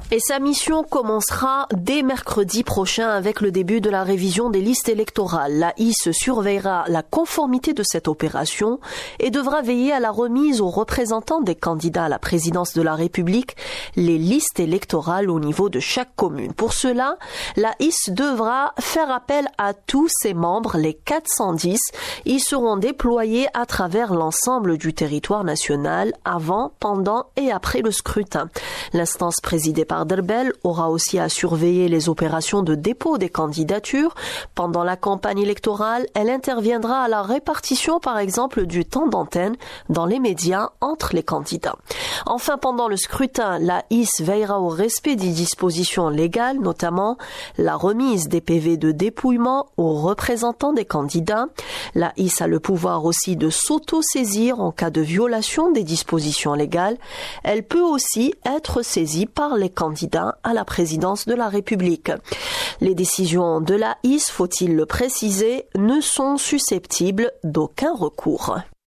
Et sa mission commencera dès mercredi prochain avec le début de la révision des listes électorales. La IS surveillera la conformité de cette opération et devra veiller à la remise aux représentants des candidats à la présidence de la République les listes électorales au niveau de chaque commune. Pour cela, la IS devra faire appel à tous ses membres, les 410. Ils seront déployés à travers l'ensemble du territoire national avant, pendant et après le scrutin. L'instance présidée par Derbel aura aussi à surveiller les opérations de dépôt des candidatures. Pendant la campagne électorale, elle interviendra à la répartition, par exemple, du temps d'antenne dans les médias entre les candidats. Enfin, pendant le scrutin, la IS veillera au respect des dispositions légales, notamment la remise des PV de dépouillement aux représentants des candidats. La IS a le pouvoir aussi de s'auto-saisir en cas de violation des dispositions légales. Elle peut aussi être saisie par les candidats à la présidence de la République. Les décisions de la IS, faut-il le préciser, ne sont susceptibles d'aucun recours.